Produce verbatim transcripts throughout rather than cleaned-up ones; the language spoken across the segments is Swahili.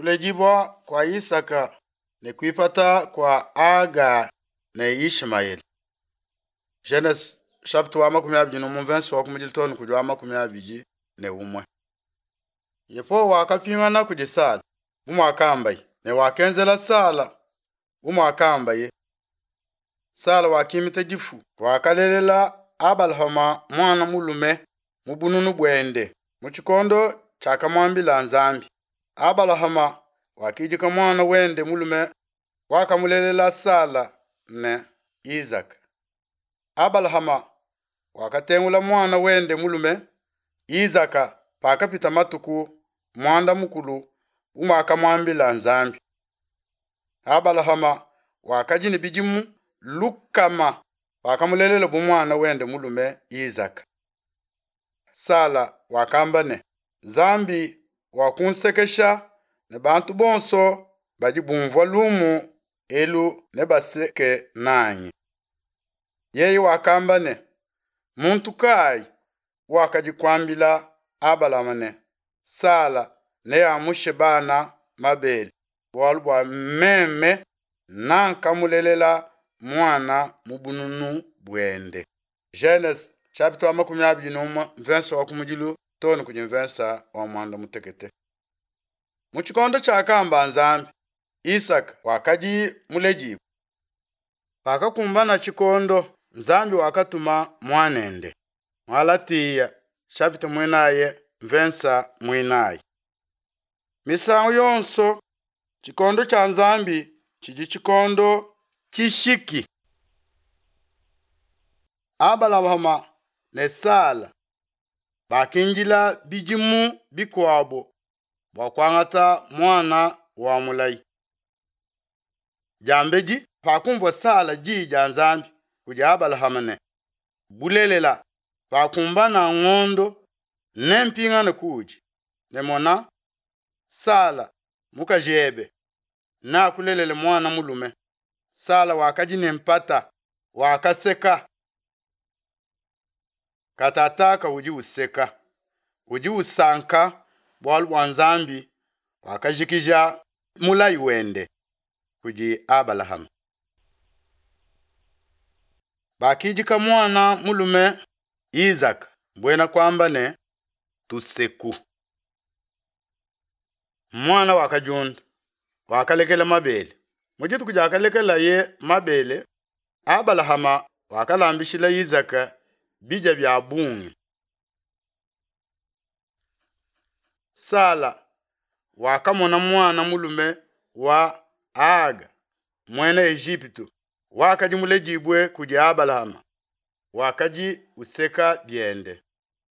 Kulejibwa kwa Isaka ne kuipata kwa Aga na Ishmael. Genesis chapter wa makumi abiri n'umwe verse wa kumujilitoni kujwa wa makumi abiri ne umwe. Yepo wakapingana kujisala bumu akambaye ne wakenzela sala bumu akambaye sala wakimita gifu wakalelela Abalhama mwana mulume mubununu bwende muchikondo chakamwambila nzambi. Abalhama wakijika mwana wende mulume wakamulelela Sala ne Isaac. Abalhama wakatengula mwana wende mulume Isaka pakapita matuku mwanda mukulu uma akamwambila nzambi. Abalhama wakajini bijimu lukama wakamulelela bumwana wende mulume Isaac. Sala wakambane zambi wakunsekesha ne bantu bonso bajibumvwa lumu elu ne baseke nanyi. Yeye wakambane muntu kai wakajikwambila Abalamane Sala ne amushe bana mabeli bwalubwa meme nankamulelela mwana mubununu bwende. Genesis chapter wa makumi abiri n'umwe verse wa kumujilu toni kujin verse wa mwanda mutekete. Muchikondo chakamba nzambi Isaac wakaji mulejibu pakakumbana chikondo nzambi wakatuma mwanende mwalatiya chapter mwenaye verse mwenaye. Misango yonso chikondo cha nzambi chiji chikondo chishiki. Abalhama ne Sala bakinjila bijimu bikwabo bakwangata mwana wa mulai. Jambeji pakumvo Sala jija nzambi kuja Abalhama ne bulelela pakumbana ngondo nempinga ne kuji ne mona Sala mukajebe na kulelele mwana mulume. Sala wakaji nempata wakaseka katataka uji useka uji usanka bwalu wanzambi wakajikija mulai wende kuji Abalhama. Bakijika mwana mulume Isaac mbwena kwamba ne tuseku. Mwana wakajunda wakalekela mabele mujitu kuja akalekela ye mabele. Abalhama wakalambishila Isaac bija bya bungi. Sala wakamona mwana mulume wa Aga mwene Egypto wakaji mulejibwe kuji Abalhama wakaji useka biende.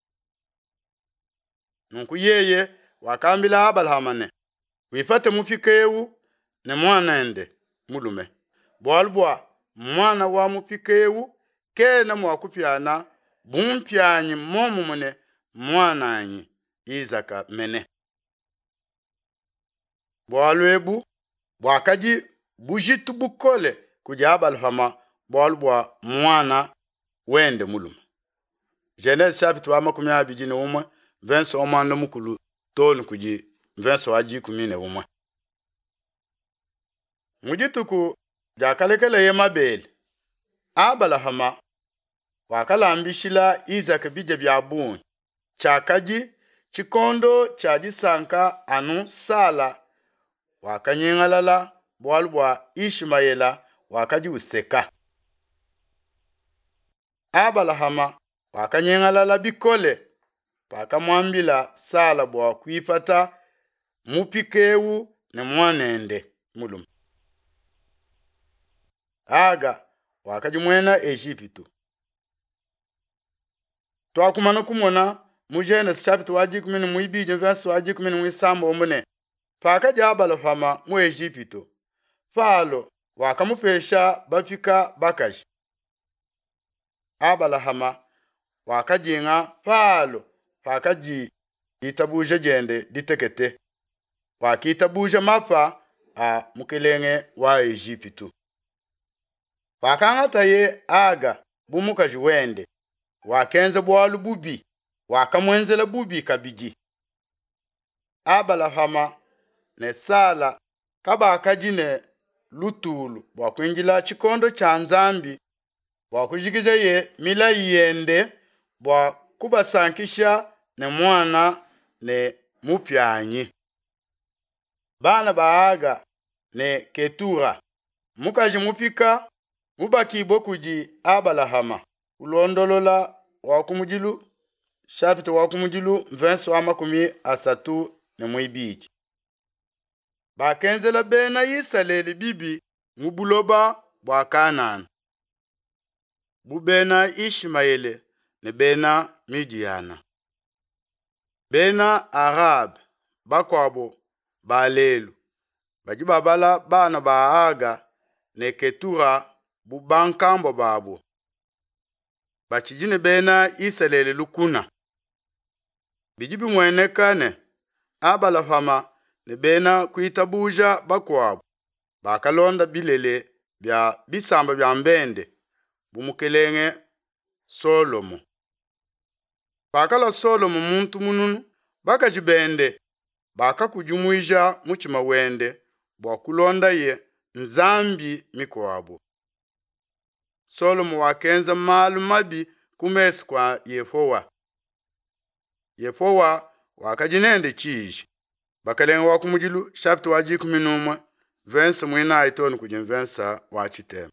Nunku yeye wakambila Abalhama ne wifate mufikewu ne mwana ende mulume bwalbwa mwana wa mufikewu kena mwakupyana bumpyanyi momu mune mwana anyi Isaka mene. Bwalwebu bwakaji bujitu bukole kuja Abalhama bwalbwa mwana wende mulume. Genesis chapter wa makumi abiri n'umwe verse wa mwanda mukulu toni kuji verse wa jikumi ne umwe. Mujituku jakalekele ye mabele Abalhama wakalambishila Isaac bija bya bungi chakaji chikondo chajisanka anu Sala wakanyingalala bwalubwa Ishmaela wakaji useka. Abalhama wakanyingalala bikole pakamwambila Sala bwa kuifata mupikewu ne mwanende mulume. Aga wakaji mwena Egypto. Twakumana kumona mu Genesis chapter wa jikumi n'ibiri verse wa jikumi n'isamba omune pakaji Abalhama mu Egypto. Falo wakamufesha bafika bakaji. Abalhama wakajinga falo pakaji itabuje jende ditekete wakitabuje mafa a mukelenge wa Egypto. Wakangata ye Aga bumukaji wende wakenze bwalu bubi wakamwenzela bubi kabiji. Abalhama ne sala kaba kajine lutulu bwa kuinjila chikondo cha nzambi bwa kujikiza ye mila yende bwa kubasankisha ne mwana ne mupyanyi. Bana baaga ne Ketura mukaji mupika mubakibo kuji Abalahama ulondolola wakumujilu shapito wakumujilu mvenso wa makumi asatu ne mwibiji. Bakenzela bena yisaleli bibi mubuloba bwa Kanaan. Bubena Ishmaele ne bena Midiana. Bena Arab bakwabo balelu. Bajibabala bana baaga ne Ketura bubankambo babo. Bachijine bena Isaleli lukuna. Bijibi mwenekane Abalahama ne bena kuitabuja bakwabo. Bakalonda bilele bya bisamba bya mbende bumukelenge Solomo. Bakala Solomo muntu mununu bakajibende bakakujumuija muchima wende bwa kulonda ye nzambi mikwabo. Solomo wakenza malu mabi kumesi kwa Yehowa. Yehowa wakajinende chiji. Bakalenga wakumujilu shaptu waji kuminumwa vensa mwina aitonu kujim vensa wachitema.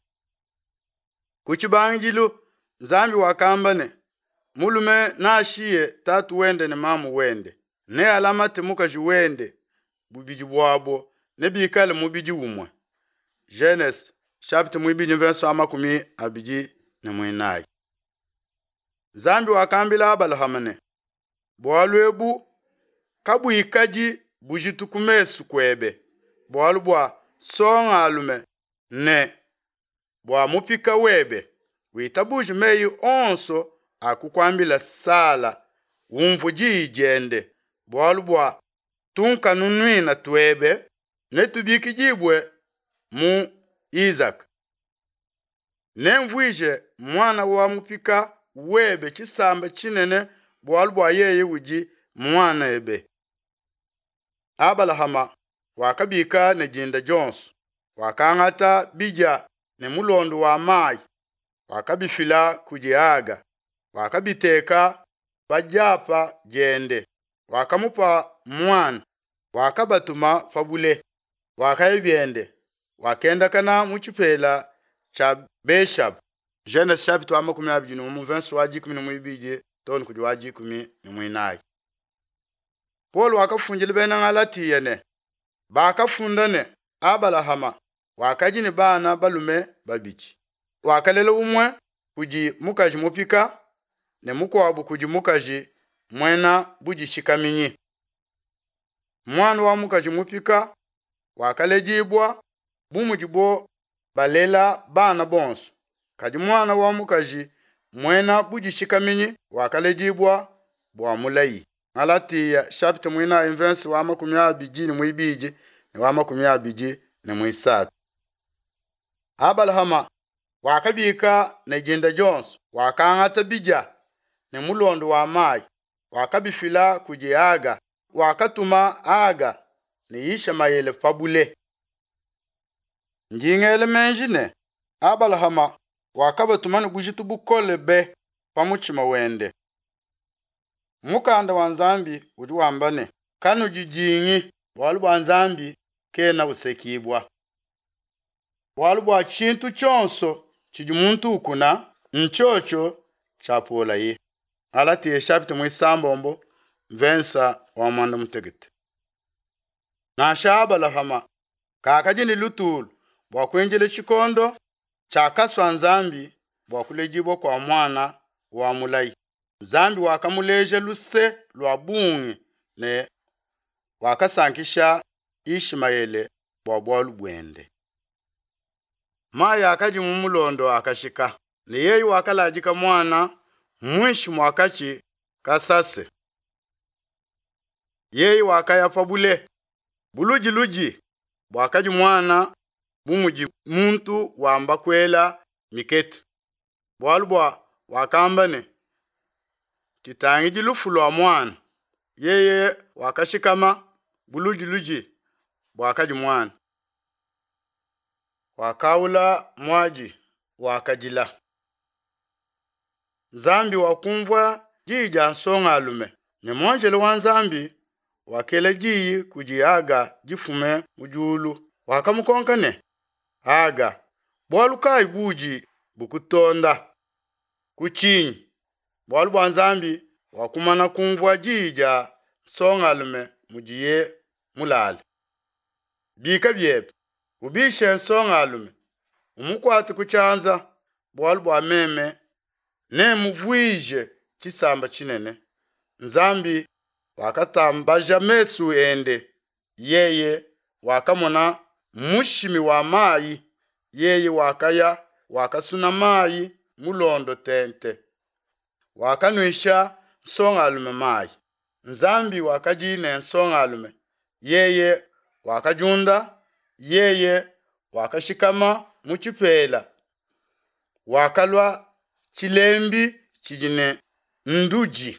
Kuchibangilu nzambi wakambane mulume na ashiye tatu wende ne mamu wende. Ne alamati mukaji wende bubiji bwabo ne bikale mubiji umwe. Genesis chapter mwibiji verse amakumi abiji ne mwinai. Zambi wakambila Abalahama bwalwebu kabu ikaji bujitu kumesu kwebe bwalu bwa songa alume ne bwa mupika webe witabuji meyi onso akukwambila sala umvu jijende bwalu bwa tunka nunwina twebe ne tubiki jibwe mu Isaac. Nemvwije mwana wa mupika webe chisamba chinene bwalu bwa yeye uji mwana ebe. Abalahama wakabika ne jinda Jones wakangata bija ne mulondo wa mai wakabifila kujiaga wakabiteka bajapa jende wakamupa mwana wakabatuma fabule wakayibyende wakenda kana muchipela cha Beshab. Genesis chapter amakumi abiri n'umu verse waji kumi n'umwibije ton kuji waji kumi n'umwinai. Paul wakafunjile bena ngalatiye ne bakafundane Abalahama wakajini bana balume babichi wakalele umwe kuji mukaji mupika ne mukwabu kuji mukaji mwena buji shikaminyi. Mwana wa mukaji mupika wakalejibwa bumujibo balela bana bonso kaji mwana wa mukaji mwena buji shikaminyi wakalejibwa bwa mulayi. Alatiya chapter mwina verse wa makumi abiri n'umwibije ne wa makumi abiri ne mwisatu. Abalahama wakabika ne jinda Jones wakangata bija ne mulondo wa mai wakabifila kujiaga wakatuma aga ne Ishmaele fabule. Njingele menjine Abalahama wakabatumana bujitu bukole be pamuchima wende. Mukanda wa nzambi udi wambane kanu jijingi walu wa nzambi kena usekibwa. Walu wa chintu chonso chijumuntu ukuna nchocho chapola ye. Alati ye chapter mwisambombo vensa wa mwanda mutegete. Na Abalahama kakajini lutulu wakwenjele chikondo chakaswa nzambi wakulejibo kwa mwana wa mulayi. Zambi wakamuleje luse lwa bungi ne wakasankisha Ishmaele bwa bwalu bwende. Maya akaji mumulondo akashika ne yeyi wakalajika mwana mwishi mwakachi kasase. Yeyi wakaya fabule buluji luji bwakaji mwana bumuji muntu wamba kwela miketi. Bwalu bwa wakambane titangi lufu lwa mwana yeye wakashikama buluji luji bwakaji mwana. Wakawula mwaji wakajila. Nzambi wakumvwa jija nsonga alume. Nyemonjele wa nzambi wakele jiyi kuji aga jifume mujulu. Wakamukonkane aga bwaluka ibuji bukutonda kuchinyi. Bwalu bwa nzambi wakumana kumvwa jija nsonga alume mujiye mulale. Bika byepe ubishe nsonga alume umukwati kuchanza bwalu bwa meme ne muvwije chisamba chinene. Nzambi wakatambaja mesu ende yeye wakamona mushimi wa mayi yeye wakaya wakasuna mayi mulondo tente wakanwisha nsonga alume mayi. Nzambi wakajine nsonga alume yeye wakajunda yeye wakashikama muchipela wakalwa chilembi chijine nduji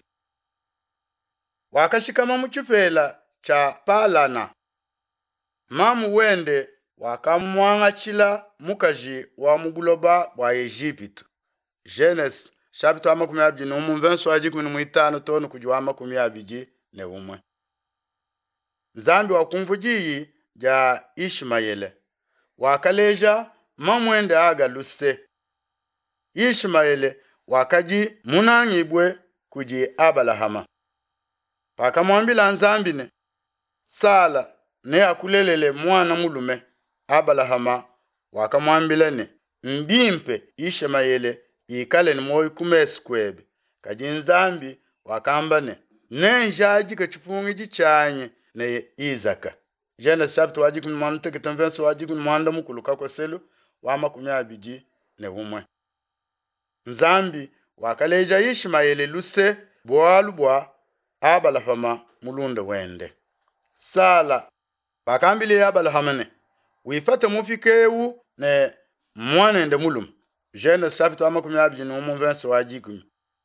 wakashikama muchipela cha palana. Mamu wende wakamwanga chila mukaji wa mubuloba wa Egyptu. Genesis chapter makumi abiri n'umwe verse wa jikumi n'itanu tonu kujuwa makumi abiri ne umwe. Nzambi wakumvujiyi ja Ishmaele wakaleja mamwende aga luse. Ishmaele wakaji munangibwe kuji Abalahama. Pakamwambila nzambi ne sala ne akulelele mwana mulume. Abalahama wakamwambila ne mbimpe Ishmaele ikale ni moyo kumesi kwebe. Kaji nzambi wakamba ne nenjaji kachipungi jichanye ne Izaka. Genesis chapter wajikuni mwanda kitanvenso wajikuni mwanda mukuluka kwa selu wama kumia abiji ne umwe. Nzambi wakaleja Ishmaele luse bwalu bwa Abalahama mulunde wende. Sala bakambile Abalahama ne wifate mufikewu ne mwanende mulum. Genesis chapter makumi abiri n'umwe verse wajikuni.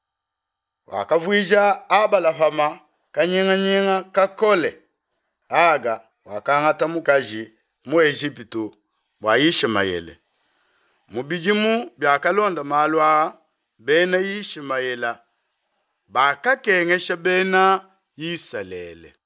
Wakavuija Abalahama kanyenga nyenga kakole aga wakangata mukaji mu Egyptu bwa Ishmaele. Mubijimu byakalonda malwa bena Ishmaela bakakengesha bena Isalele.